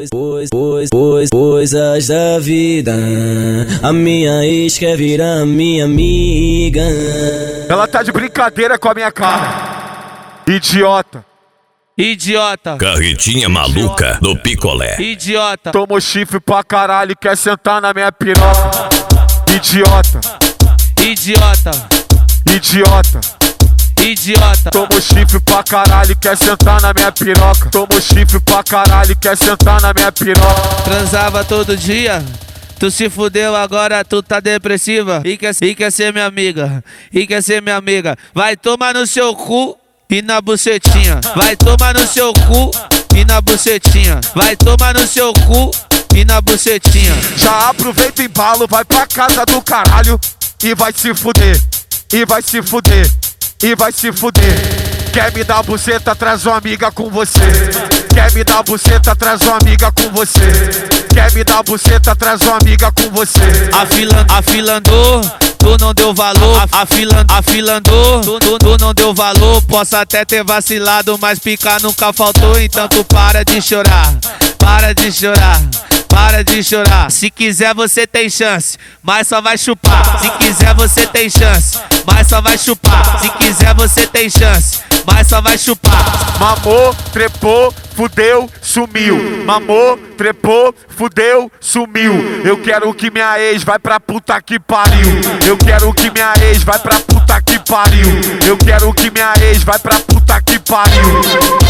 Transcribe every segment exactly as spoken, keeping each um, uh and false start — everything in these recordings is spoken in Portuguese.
Pois, pois, pois, pois, coisas da vida. A minha ex quer virar minha amiga. Ela tá de brincadeira com a minha cara. Idiota. Idiota. Carretinha maluca do picolé. Idiota. Tomou chifre pra caralho e quer sentar na minha piroca. Idiota. Idiota. Idiota. Idiota. Tomou chifre pra caralho e quer sentar na minha piroca. Tomou chifre pra caralho e quer sentar na minha piroca. Transava todo dia. Tu se fudeu, agora tu tá depressiva. E quer, e quer ser minha amiga. E quer ser minha amiga. Vai tomar no seu cu e na bucetinha. Vai tomar no seu cu e na bucetinha. Vai tomar no seu cu e na bucetinha. Já aproveita o embalo, vai pra casa do caralho e vai se fuder. E vai se fuder. E vai se fuder. Quer me dar buceta, traz uma amiga com você. Quer me dar buceta, traz uma amiga com você. Quer me dar buceta, traz uma amiga com você. Afilan, afilandou, tu não deu valor. Afilan, afilandou, tu, tu, tu não deu valor. Posso até ter vacilado, mas picar nunca faltou. Então tu para de chorar, para de chorar. Para de chorar. Se quiser você tem chance, mas só vai chupar. Se quiser você tem chance, mas só vai chupar. Se quiser você tem chance, mas só vai chupar. Mamou, trepou, fudeu, sumiu. Mamou, trepou, fudeu, sumiu. Eu quero que minha ex vai pra puta que pariu. Eu quero que minha ex vai pra puta que pariu. Eu quero que minha ex vai pra puta que pariu.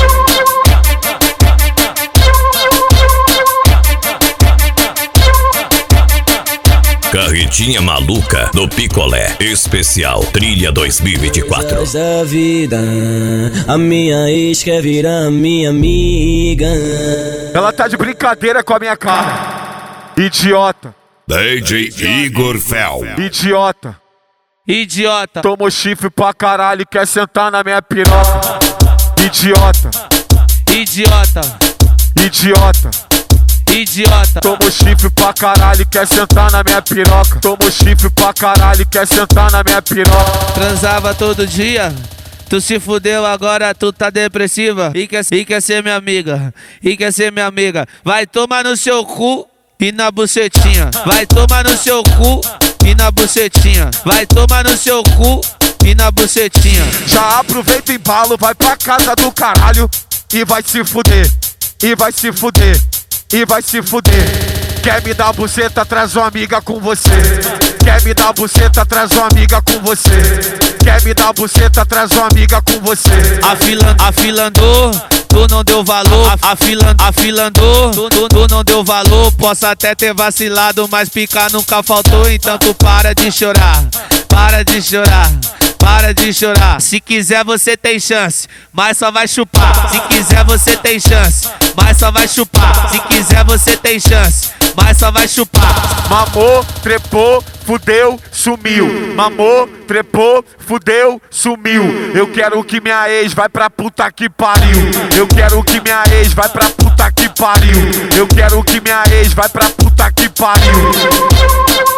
Carretinha maluca do picolé. Especial Trilha dois mil e vinte e quatro. Coisas da vida. A minha ex quer virar minha amiga. Ela tá de brincadeira com a minha cara. Idiota. D J Igor Fel. Idiota. Idiota. Tomou chifre pra caralho e quer sentar na minha piroca. Idiota. Idiota. Idiota. Idiota. Tomou chifre pra caralho e quer sentar na minha piroca. Tomou chifre pra caralho e quer sentar na minha piroca. Transava todo dia. Tu se fudeu, agora tu tá depressiva. E quer, e quer ser minha amiga. E quer ser minha amiga. Vai tomar no seu cu e na bucetinha. Vai tomar no seu cu e na bucetinha. Vai tomar no seu cu e na bucetinha. Já aproveita o embalo, vai pra casa do caralho e vai se fuder. E vai se fuder. E vai se fuder. Quer me dar buceta, traz uma amiga com você. Quer me dar buceta, traz uma amiga com você. Quer me dar buceta, traz uma amiga com você. Afilan, afilandou, tu não deu valor. Afilan, afilandou, tu, tu, tu não deu valor. Posso até ter vacilado, mas picar nunca faltou. Então tu para de chorar, para de chorar. Para de chorar. Se quiser você tem chance, mas só vai chupar. Se quiser você tem chance, mas só vai chupar. Se quiser você tem chance, mas só vai chupar. Mamou, trepou, fudeu, sumiu. Mamou, trepou, fudeu, sumiu. Eu quero que minha ex vai pra puta que pariu. Eu quero que minha ex vai pra puta que pariu. Eu quero que minha ex vai pra puta que pariu.